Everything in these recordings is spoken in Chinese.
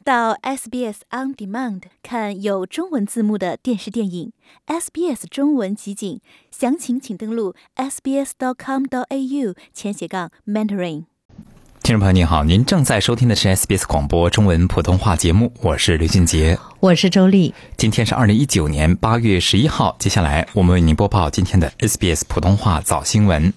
到 SBS On Demand 看有中文字幕的电视电影 SBS 中文集锦，详情请登录 sbs.com.au/Mandarin。 听众朋友您好，您正在收听的是 SBS 广播中文普通话节目，我是刘俊杰， 我是周丽。 今天是2019年8月11号，接下来我们为您播报今天的 SBS 普通话早新闻。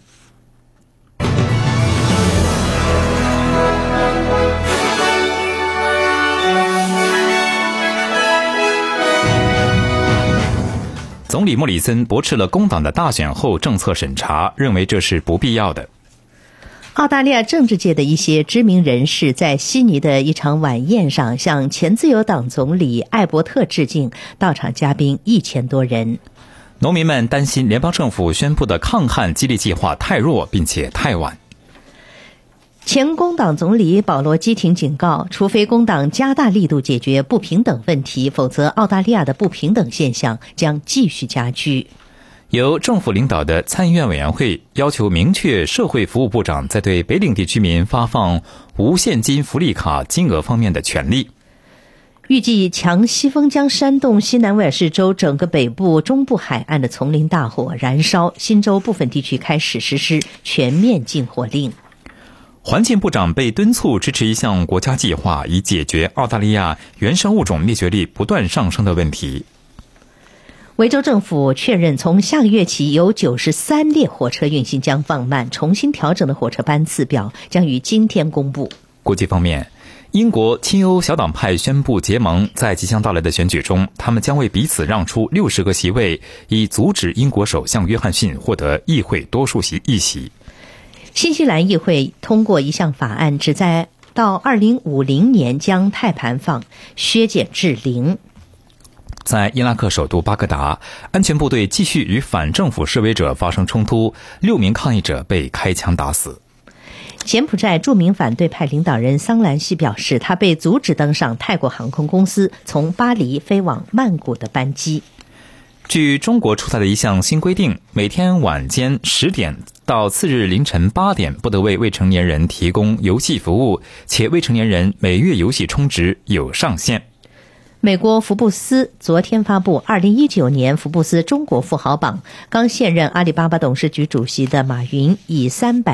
总理莫里森驳斥了工党的大选后政策审查，认为这是不必要的。 澳大利亚政治界的一些知名人士在悉尼的一场晚宴上向前自由党总理艾伯特致敬，到场嘉宾1000多人。 农民们担心联邦政府宣布的抗旱激励计划太弱并且太晚。 前工党总理保罗基廷警告，除非工党加大力度解决不平等问题，否则澳大利亚的不平等现象将继续加剧。 由政府领导的参议院委员会要求明确社会服务部长在对北领地居民发放无现金福利卡金额方面的权利。 预计强西风将煽动西南威尔士州整个北部中部海岸的丛林大火燃烧，新州部分地区开始实施全面禁火令。 环境部长被敦促支持一项国家计划，以解决澳大利亚原生物种灭绝率不断上升的问题。 维州政府确认，从下个月起有93列火车运行将放慢，重新调整的火车班次表将于今天公布。 国际方面，英国亲欧小党派宣布结盟，在即将到来的选举中，他们将为彼此让出60个席位，以阻止英国首相约翰逊获得议会多数议席。 新西兰议会通过一项法案，旨在到2050年将碳排放削减至0。 在伊拉克首都巴格达，安全部队继续与反政府示威者发生冲突，6名抗议者被开枪打死。 柬埔寨著名反对派领导人桑兰西表示，他被阻止登上泰国航空公司从巴黎飞往曼谷的班机。 据中国出台的一项新规定，每天晚间10点到次日凌晨8点不得为未成年人提供游戏服务，且未成年人每月游戏充值有上限。 美国福布斯昨天发布2019年福布斯中国富豪榜，刚现任阿里巴巴董事局主席的马云以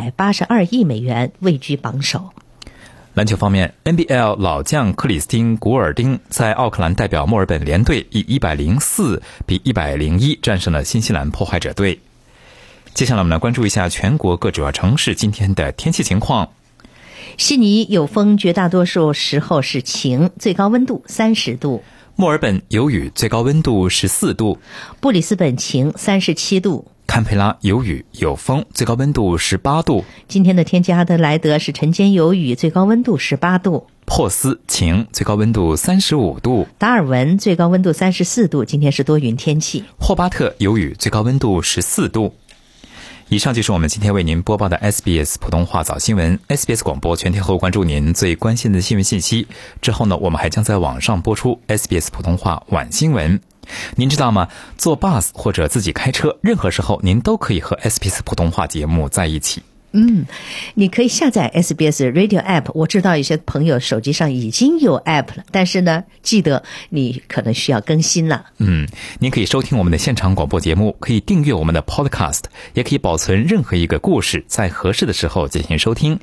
382亿美元位居榜首。 篮球方面， NBL 老将克里斯汀·古尔丁在奥克兰代表墨尔本联队以104比101战胜了新西兰破坏者队。接下来我们来关注一下全国各主要城市今天的天气情况。 悉尼有风，绝大多数时候是晴，最高温度30度。 墨尔本有雨，最高温度14度。 布里斯本晴，37度。 堪培拉有雨有风，最高温度18度。 今天的天气阿德莱德是晨间有雨，最高温度18度。 珀斯晴，最高温度35度。 达尔文最高温度34度，今天是多云天气。 霍巴特有雨，最高温度14度。以上就是我们今天为您播报的 SBS 普通话早新闻。SBS 广播全天候关注您最关心的新闻信息。之后呢，我们还将在网上播出 SBS 普通话晚新闻。您知道吗？坐 bus 或者自己开车，任何时候您都可以和 SBS 普通话节目在一起。 你可以下载 SBS Radio App， 我知道有些朋友手机上已经有 App 了，但是呢，记得你可能需要更新了。 您可以收听我们的现场广播节目，可以订阅我们的 Podcast， 也可以保存任何一个故事，在合适的时候进行收听。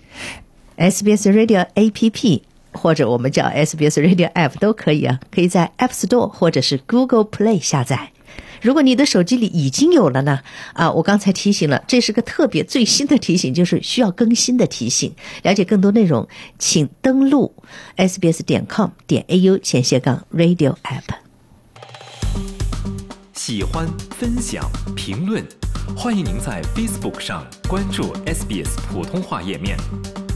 SBS Radio APP 或者我们叫 SBS Radio App 都可以啊，可以在 App Store 或者是 Google Play 下载。如果你的手机里已经有了呢，我刚才提醒了，这是个特别最新的提醒，就是需要更新的提醒。了解更多内容，请登录 sbs.com.au/radio app。 喜欢、分享、评论，欢迎您在 Facebook 上关注 SBS 普通话页面。